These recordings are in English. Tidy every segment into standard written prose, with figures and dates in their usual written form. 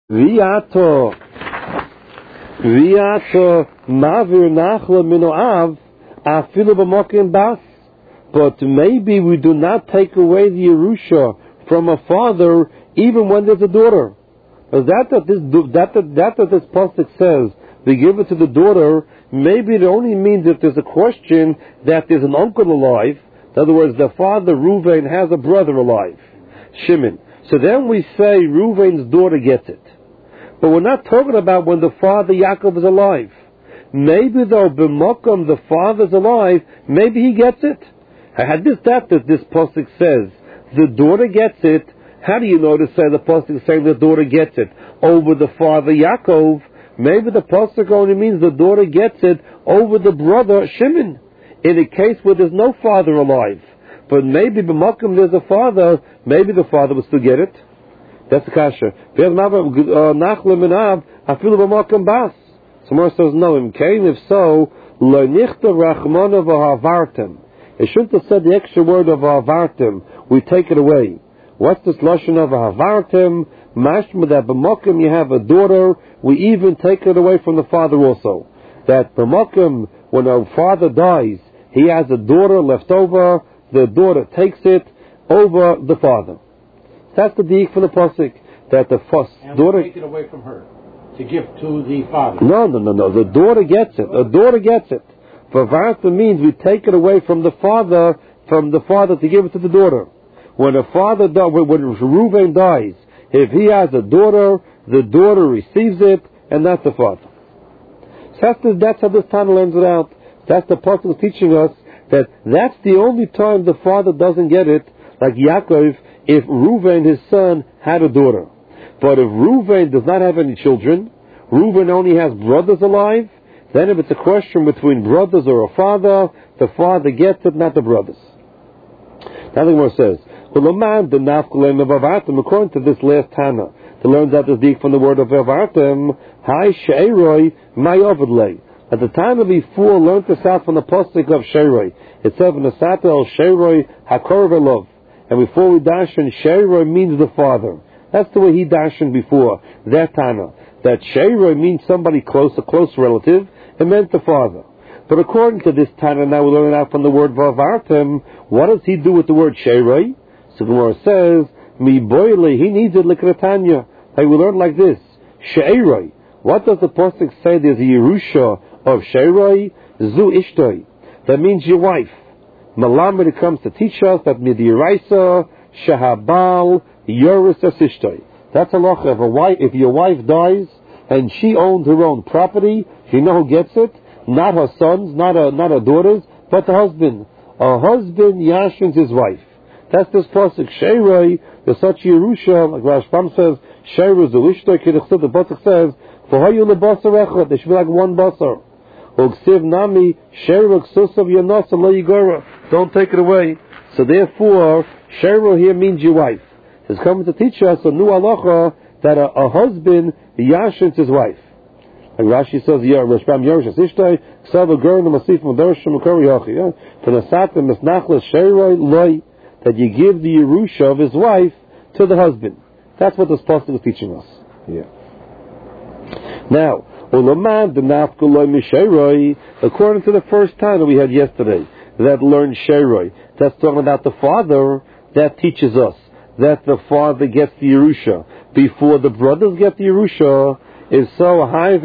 Viato mavir nachla minoav afilu b'mokim bas. But maybe we do not take away the Yerusha from a father even when there's a daughter. That this pasuk says we give it to the daughter, maybe it only means if there's a question that there's an uncle alive. In other words, the father Reuven has a brother alive, Shimon. So then we say Reuven's daughter gets it. But we're not talking about when the father Yaakov is alive. Maybe though b'mokom the father's alive, maybe he gets it. Had this pasuk says the daughter gets it. How do you know to say the pasuk is saying the daughter gets it over the father Yaakov? Maybe the pasuk only means the daughter gets it over the brother Shimon. In a case where there's no father alive, but maybe b'mokom there's a father, maybe the father will still get it. That's the kasha. Someone says no. If so, lo nichta rachmana v'havartem. It shouldn't have said the extra word of havartem. We take it away. What's this lashon of havartem? Mashma that b'mokim you have a daughter. We even take it away from the father also. That b'mokim when a father dies, he has a daughter left over. The daughter takes it over the father. That's the deek for the pasuk that the daughter take it away from her to give to the father. No. The daughter gets it. The daughter gets it. Vavarta means we take it away from the father to give it to the daughter. When when Reuven dies, if he has a daughter, the daughter receives it, and that's the father. So that's how this Tana learns it out. That's the pasuk teaching us that's the only time the father doesn't get it, like Yaakov, if Reuven, his son, had a daughter. But if Reuven does not have any children, Reuven only has brothers alive, then if it's a question between brothers or a father, the father gets it, not the brothers. Now the Gemara says, according to this last Tana, to learn that this deek from the word of Vavartem, Hai Sheiroi Mayovedle. At the time of before, learned this out from the pasuk of Sheiroi. It said, "V'nasata el Sheiroi hakor velov." And before we dashen, Sheiroi means the father. That's the way he dashened before. That Tana. That Sheiroi means somebody close, a close relative. It meant the father. But according to this Tana, now we learn it out from the word Vavartem. What does he do with the word Sheiroi? So Gemara says, Mi boile, he needs it likratanya. Like we learn like this. Sheiroi. What does the pasuk say? There's a Yerusha of Sheiroi, Zu Ishtoi. That means your wife. Malamed, it comes to teach us that Midiraisa, Shahabal, Yoris Asishtoi. That's a locha. If your wife dies and she owned her own property, you know who gets it? Not her sons, not her daughters, but the husband. A husband yashins his wife. That's this pasuk. Sheiroi, there's such Yerusha, like Rashbam says, Sheiroi Zu Ishtoi, the pasuk says, for how you lebasar echad, they should be like one basar. Ugsiv nami sheiruk susav yanas lo yigora. Don't take it away. So therefore, sheiruk here means your wife. It's coming to teach us a new halacha that a husband yashins his wife. Like Rashi says, Rashbam Yerush Asishtay, Ksav Agur Namasif Madarshim Makari Yachi. Panasatim Misnachlas sheiruk loy, that you give the Yerusha of his wife to the husband. That's what this pasuk is teaching us. Yeah. Now, according to the first time that we had yesterday, that learned Sheiroi, that's talking about the father, that teaches us that the father gets the Yerusha before the brothers get the Yerusha. Is so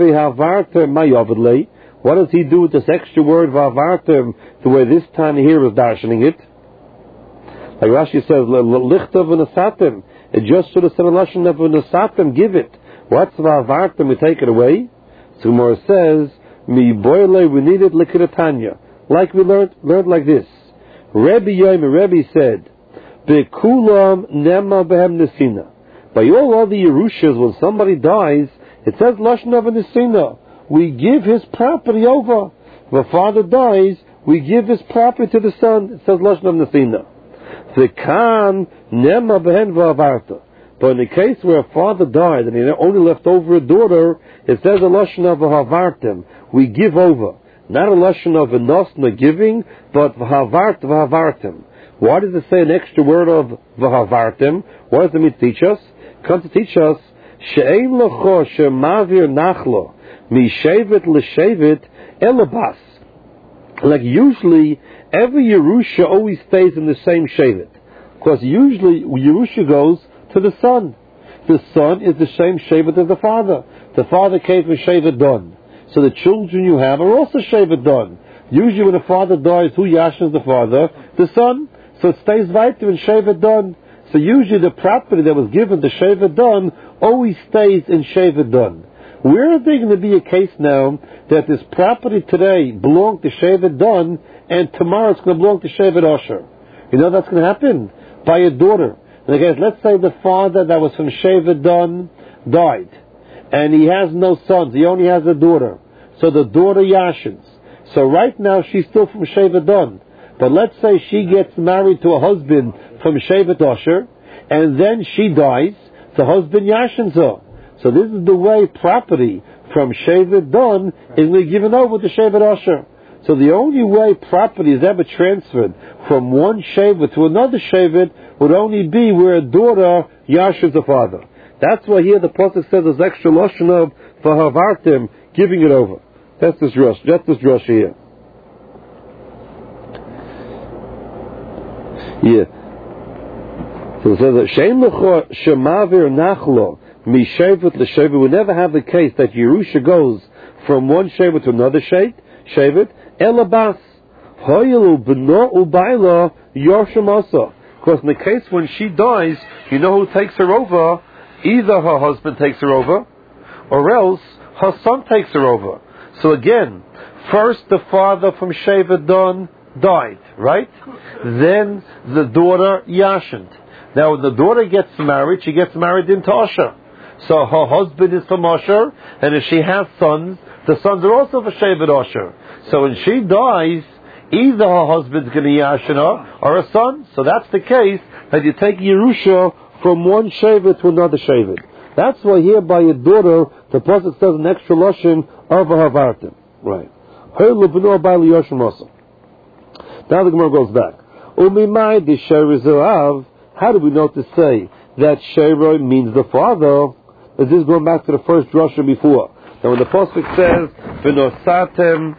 what does he do with this extra word vavartem, the way this time here is darshaning it? Like Rashi says, lichtav v'nasatim. It just should have said a lashon of v'nasatim, give it. What's vavartem? We take it away. So Gemara says, "Mi boile, we need it likiratanya." Like we learned like this. Rebbe said, "Bekulam nema behem nesina." By all the Yerushas, when somebody dies, it says lashon of nesina. We give his property over. If a father dies, we give his property to the son. It says lashon of nesina. V'kan nema behem vavarta. But in the case where a father died and he only left over a daughter, it says a lashon of havartem. We give over. Not a lashon of enosna giving, but v'havartem. Why does it say an extra word of v'havartem? What does it mean to teach us? It comes to teach us she'ein lecho shemavir nachlo mishevet l'shevet elabas. Like usually, every Yerusha always stays in the same shevet. Because usually, Yerusha goes to the son. The son is the same shevet as the father. The father came from shevet don. So the children you have are also shevet don. Usually when the father dies, who yashins the father? The son. So it stays weiter in shevet don. So usually the property that was given to shevet don always stays in shevet don. Where is there going to be a case now that this property today belonged to shevet don and tomorrow it's going to belong to shevet osher? You know that's going to happen? By a daughter. And again, let's say the father that was from shevet don died, and he has no sons, he only has a daughter. So the daughter yashins. So right now she's still from shevet don. But let's say she gets married to a husband from shevet osher, and then she dies, the husband yashins her. So this is the way property from shevet don is going to be given over to shevet osher. So the only way property is ever transferred from one shevet to another shevet would only be where a daughter yashins the father. That's why here the pasuk says there's extra lashon of v'havartem, giving it over. That's this drush. That's this drush here. Yeah. So it says that shein lecho shemavir nachlo mishevet l'shevet. We never have the case that Yerusha goes from one shevet to another shevet. Elabas hoyelu b'no ubayla yorshim asa. Because in the case when she dies, you know who takes her over? Either her husband takes her over, or else her son takes her over. So again, first the father from shevet don died, right? Then the daughter yashined. Now when the daughter gets married, she gets married into Osher. So her husband is from Osher, and if she has sons, the sons are also for shevet Osher. So when she dies, either her husband's going to yashin her, or a son. So that's the case, that you take Yerusha from one shevet to another shevet. That's why here by a daughter, the pasuk says an extra lashon of a havartim. Right. Now the Gemara goes back. How do we know to say that Sheiroi means the father? Is this going back to the first drasha before? Now when the pasuk says v'nosatem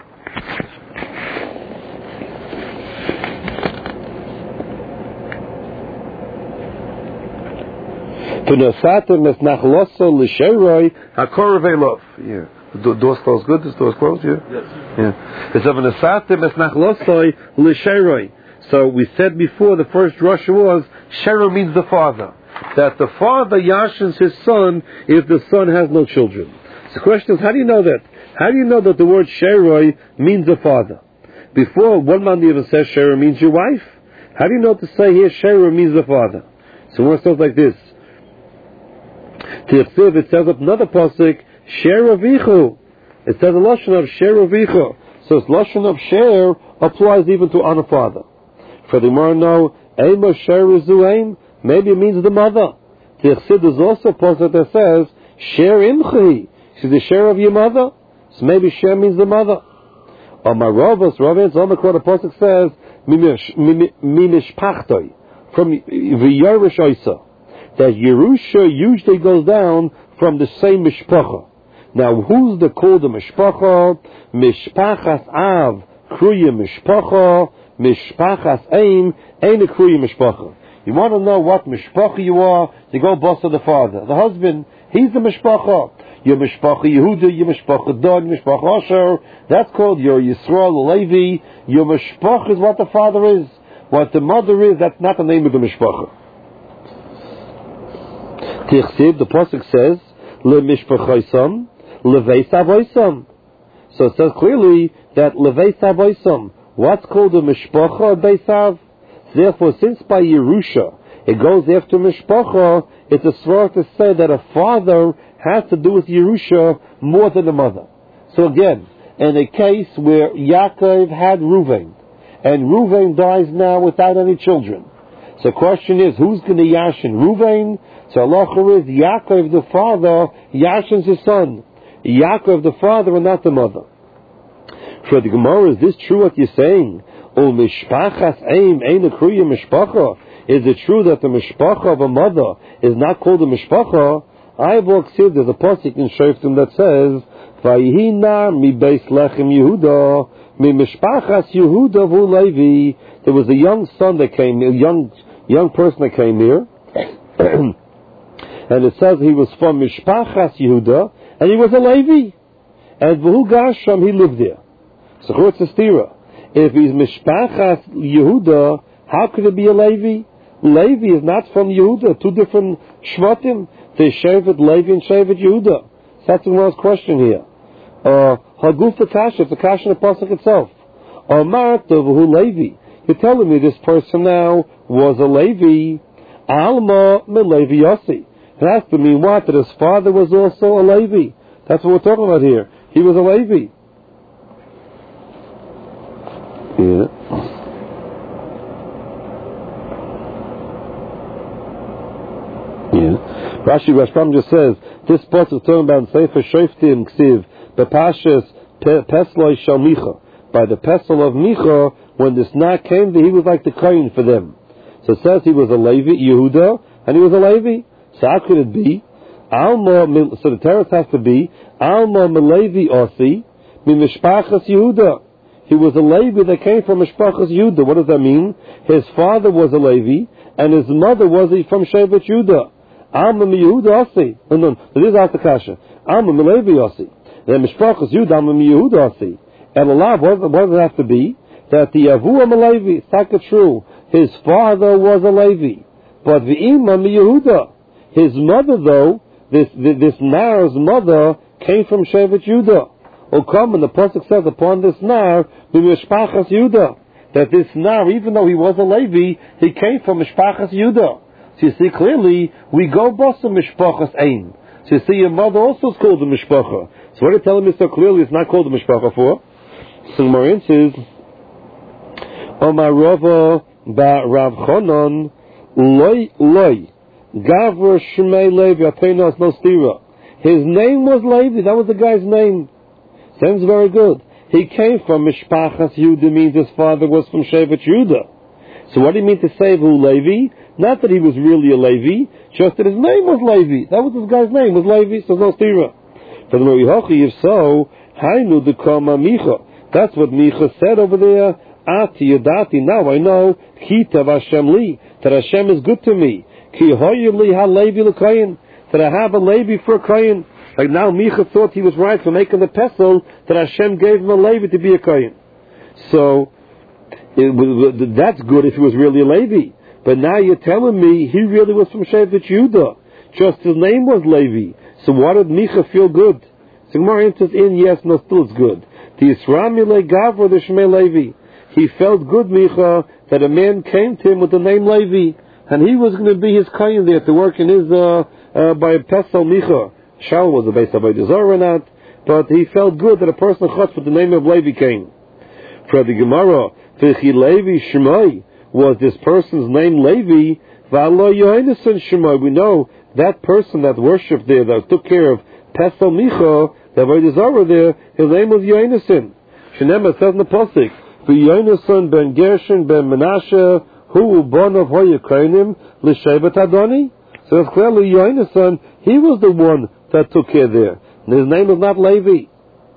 es nachloso l'sheiroi hakorvei lov. Yeah. The door's closed. Good. This door's closed. Yeah. Yes. Yeah. It's v'nosatem es nachloso l'sheiroi. So we said before the first drasha was Sheiroi means the father. That the father yashins his son if the son has no children. So the question is, how do you know that? How do you know that the word Sheiroi means the father? Before, one man even says Sheiroi means your wife. How do you know to say here Sheiroi means the father? So we're stuff like this. Tichsiv, it says up another pasuk, Sheiroi vichu. It says a lashon of Sheiroi vichu. So this lashon of Sheir applies even to on a father. For the Gemara, no, Eima Sheiroi zueim. Maybe it means the mother. Tichsiv is also a pasuk that says Sheir imchi. She's the share of your mother. So maybe Sheir means the mother. Or my Ravos, Ravens, the pasuk says mimishpachtoi, from v'yarish oisa, that Yerusha usually goes down from the same mishpacha. Now, who's the called the mishpacha? Mishpachas av kruya mishpacha, mishpachas aim ain't a kruya mishpacha. You want to know what mishpacha you are? You go boss of the father, the husband. He's the mishpacha. Your mishpacha Yehuda, your mishpacha Don, your mishpacha Asher. That's called your Yisrael Levi. Your mishpacha is what the father is. What the mother is, that's not the name of the mishpacha. Tichsiv, the pasuk says, Le mishpachaisam, Levei savoisam. So it says clearly that Levei savoisam. What's called a mishpacha beisav? Therefore, since by Yerusha it goes after mishpacha, it's a svar to say that a father has to do with Yerusha more than a mother. So again, in a case where Yaakov had Ruvain, and Ruvain dies now without any children. So the question is, who's going to yashin Ruvain? So Allah is Yaakov the father yashins his son. Yaakov the father and not the mother. For the Gemara, is this true what you're saying? O mishpachas aim ein a kruya mishpacha. Is it true that the mishpacha of a mother is not called a mishpacha? I've walked here, there's a pasuk in Shoftim that says, Vayihina mi beis lechem Yehuda, mi mishpachas Yehuda vu Levi. There was a young son that came, a young person that came here, and it says he was from mishpachas Yehuda, and he was a Levi. And v'hu gasham, he lived there. So it's a stira. If he's mishpachas Yehuda, how could it be a Levi? Levi is not from Yehuda. Two different shvatim. There's Shevet Levi and Shevet Yehuda. So that's the most question here. Haguf Kasha, it's a Kasha in the pasuk itself. Marta v'hu Levi. You're telling me this person now was a Levi. Alma me Levi Yossi. It has to mean what? That his father was also a Levi. That's what we're talking about here. He was a Levi. Yeah. Rashi Rashbam just says this part is talking about Sefer Shoftim Ksiv Bepashas Pesloi Shal Micha. By the pestle of Micha, when the Sna came there, he was like the Kohen for them. So it says he was a Levi, Yehuda, and he was a Levi. So how could it be? Alma, so the teretz has to be Alma Melevi Osi Mi Mishpachas Yehuda. He was a Levi that came from Mishpachas Yehuda. What does that mean? His father was a Levi, and his mother was from Shevet Yehuda. Alma mi Yehuda Osi. No, this is the kasha. Alma mi Levi Osi. Then Mishpachas Yehuda Alma mi Yehuda Osi. And Allah, what does it have to be? That the Avua mi Levi. It's not true. His father was a Levi, but the Ima mi Yehuda. His mother, though, this Nar's mother came from Shevet Yehuda. Come, and the pasuk says upon this Nar, Mishpachas Yehuda, that this Nar, even though he was a Levi, he came from Mishpachas Yehuda. So you see clearly, we go basa Mishpachas Ein. So you see, your mother also is called the Mishpacha. So what are you telling me so clearly it's not called the Mishpacha for? So Marin says, Omar Rava ba Rav Chonon loy Gavra Shmei Levi Atenos no stira. His name was Levi. That was the guy's name. Sounds very good. He came from Mishpachas Yehuda, means his father was from Shevet Yehuda. So what do you mean to say who Levi? Not that he was really a Levi, just that his name was Levi. That was this guy's name, was Levi, so no stira. For the Morihochi, if so, Hainu dekama Micha. That's what Micha said over there. Ati yadati, now I know, Kitav Hashem li, that Hashem is good to me. Ki hoyli ha Levi l'kayin, that I have a Levi for a kayin. Like now Micha thought he was right for making the pesel, that Hashem gave him a Levi to be a kayin. So, that's good if he was really a Levi. But now you're telling me he really was from Shevet Yehuda. Just his name was Levi. So why did Micha feel good? So Gemara answers in, yes, no, still it's good. The Yisramile Gavra the Shmei Levi. He felt good, Micha, that a man came to him with the name Levi. And he was going to be his kayin there to work in his, by Pesel Micha. Shaul was the base of Avodah Zarah or not. But he felt good that a person chutz with the name of Levi came. For the Gemara, V'chi Levi Shmei, was this person's name Levi? V'alo Yohaneson Shmei. We know that person that worshipped there, that took care of Pesel Micha, the Avodah Zarah there, his name was Yohaneson. Shenema says in the pasuk, V'Yohaneson ben Gershon ben Menashe, hu bonav hoyakreinim l'shevet Adoni. So it's clearly Yohaneson, he was the one that took care there. And his name was not Levi.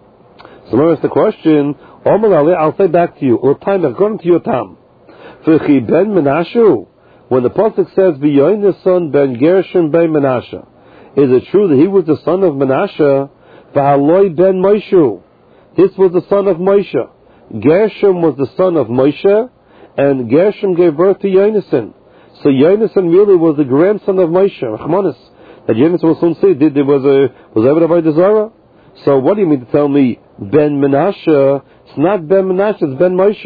So now it's the question, I'll say back to you, according to your time, V'chi ben Menashe, when the pasuk says V'Yohaneson ben Gershon ben Menashe, is it true that he was the son of Menashe? V'haloi ben Moshe, this was the son of Moshe. Gershom was the son of Moshe, and Gershom gave birth to Yonason. So Yonason really was the grandson of Moshe, Rachmanis. That Yonason will soon see, was Avodah Zarah. So what do you mean to tell me Ben Menashe? It's not Ben Menashe, it's Ben Moshe.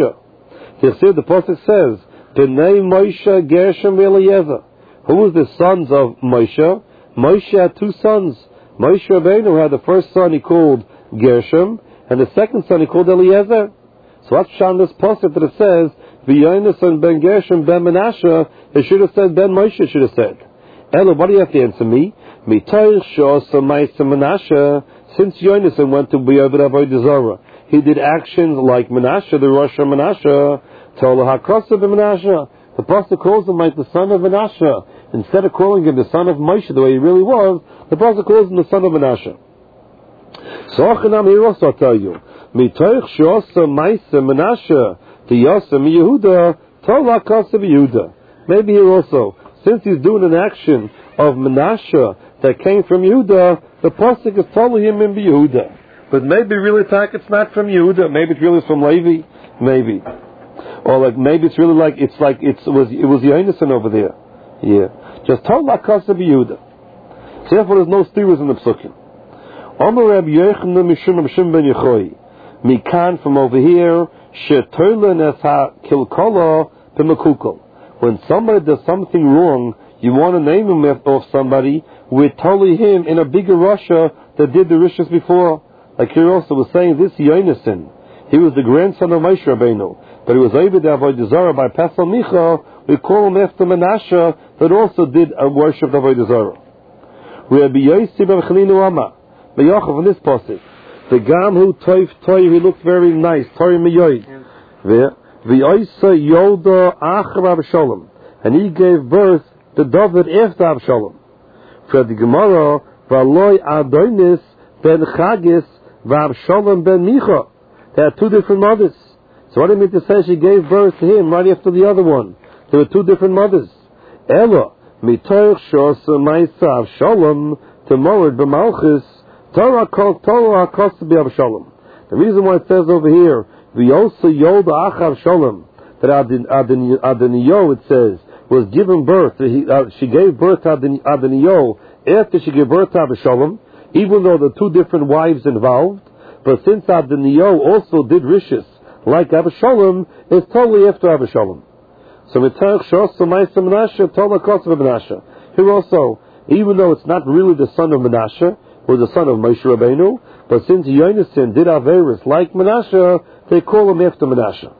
The pasuk says, B'nei Moshe Gershom Eliezer. Who was the sons of Moshe? Moshe had two sons. Moshe Rabbeinu had the first son he called Gershom, and the second son he called Eliezer. So what's shown this pasuk that it says V'Yonason ben Gershom ben Menashe? It should have said Ben Moshe. Should have said. Ella, what do you have to answer me? Mitoich Shos Ma'aseh Menashe. Since Yonason went to be over Avodah Zarah, he did actions like Menashe, the Rosh Menashe. Tola Hakosa ben Menashe. The pasuk calls him like the son of Menashe. instead of calling him the son of Moshe the way he really was, the pasuk calls him the son of Menashe. So Achanam here also I'll tell you, Mitoich she'osa Maisa Menashe to Yosa mi Yehuda Tola Kasa Yehuda. Maybe here also, since he's doing an action of Menashe that came from Yehuda, the pasuk is telling him in Yehuda. But maybe really it's not from Yehuda. Maybe it's really from Levi. Maybe, or like maybe it's really like it was Yonasan over there. Yeah, just Tola Kasa Yehuda. So therefore, there's no steers in the psukim. Omer Reb Yochanan Mishum ben Yechoy. Mikan from over here. Shetolen es ha kilkola b'mekukol. When somebody does something wrong, you want to name him of somebody. We're totally him in a bigger Russia that did the rishos before. Like here also was saying this Yonasan. He was the grandson of Moshe Rabbeinu, but he was able to avodah zarah by Pesach Micha. We call him after Menashe that also did a worship of avodah zarah. Rabbi Yossi ben Chanina Amar, Meyachav in this pasuk, the gam who toif he looked very nice, toy meyoid. The Yossi Yoda Achar Avshalom, and he gave birth to David after Avshalom. For the Gemara, V'aloi Adonis ben Chagis v'Avshalom ben Micha. They had two different mothers. So what do you mean to say she gave birth to him right after the other one? There were two different mothers. Ella, mitoich shosa ma'isa Avshalom to moed b'malchus Torah hakosa b'Avshalom. The reason why it says over here v'yosa yoda ach Avshalom that Adoniyo, it says, was given birth. She gave birth to Adoniyo after she gave birth to Avshalom, even though there are two different wives involved. But since Adoniyo also did rishis like Avshalom, it's totally after Avshalom. So Mitoich Shosa Ma'isa Menashe Tola Kasa Menashe. Here also, even though it's not really the son of Menashe, it was the son of Moshe Rabbeinu, but since Yonasan did Averis like Menashe, they call him after Menashe.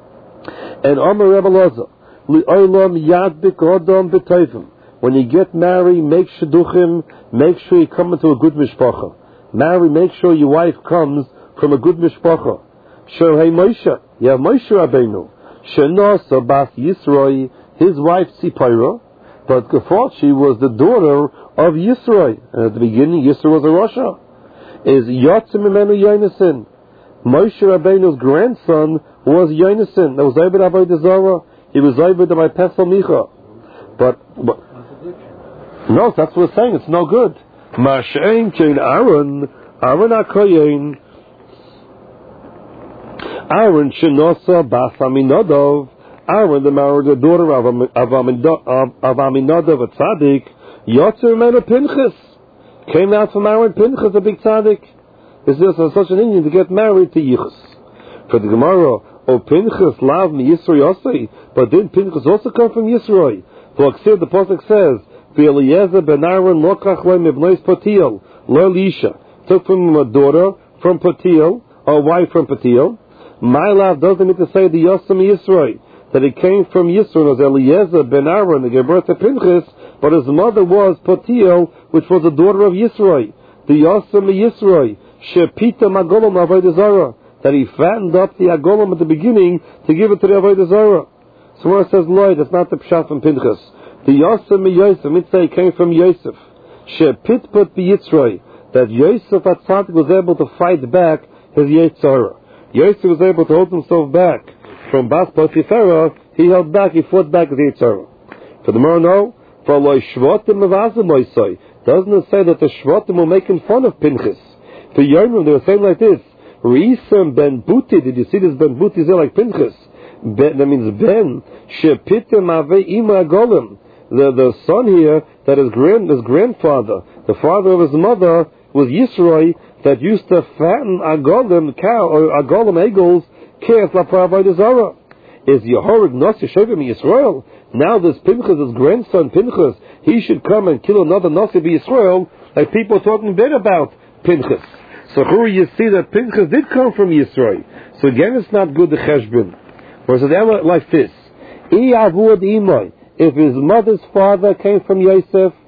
And Amar Rebbe Loza, Li'olam Yad B'Kodom B'Toivim. When you get married, make shidduchim, make sure you come into a good mishpacha. Make sure your wife comes from a good mishpacha. Sherhei Moshe, you have Moshe Rabbeinu. Shenasa Bas Yisroi, his wife Tzipora, but Gefort, she was the daughter of Yisroi. And at the beginning, Yisroi was a Rasha. Is Yotzim Imenu Yonasan. Moshe Rabbeinu's grandson was Yonasan. That was Ovid Avodah Zarah. He was Ovid by Pesach Micha. But no, that's what we're saying. It's no good. Ma'ashein Kein Aaron HaKoyen. Aaron Shenosa Bas Aminadov. Aaron, the daughter of Aminadov, a tzaddik, Yotzer Mena Pinchas, came out from Aaron Pinchas, a big tzaddik. Is there such an Indian to get married to Yichus? For the Gemara, Pinchas lav mi Yisroi osei, but didn't Pinchas also come from Yisroi? For the pasuk says, V'Eliezer ben Aaron lokach lo mibnois Potiel, lo Elisha, took from him a daughter from Potiel, a wife from Potiel. My love doesn't mean to say the Yosem Yisroi, that it came from Yisroi, as Eliezer ben Aaron, that gave birth to Pinchas, but his mother was Potiel, which was a daughter of Yisroi. The Yosem Yisroi, Shepita Magolam Avodah Zarah, that he fattened up the Agolam at the beginning to give it to the Avodah Zarah. So where it says Lloyd, that's not the Pshat from Pinchas. The Yosem Yosef, mitzvah came from Yosef. Shepitput B'Yitzroi, that Yosef at Tzaddik was able to fight back his Yitzhara. Yosef was able to hold himself back from Bas Potiphera. He held back, he fought back his Yitzhara. For the Gemara, no. For Lo Shvatim Mavazim Moisoi, doesn't it say that the Shvatim were making fun of Pinchas? For Yomim, they were saying like this: Reisam ben Buti. Did you see this ben Buti there like Pinchas? Ben, that means Ben Shepitim Ave Ima Golem. The son here, that his grandfather, the father of his mother, was Yisroi, that used to fatten Agolim cow or Agolim egos calf la Avodah Zarah. Is Yehorig Nasi Shovim Yisrael? Now this Pinchas, his grandson Pinchas, he should come and kill another Nasi Yisrael, like people are talking bad about Pinchas. So here you see that Pinchas did come from Yisrael. So again, it's not good the Cheshbon. Whereas it's like this: if his mother's father came from Yosef,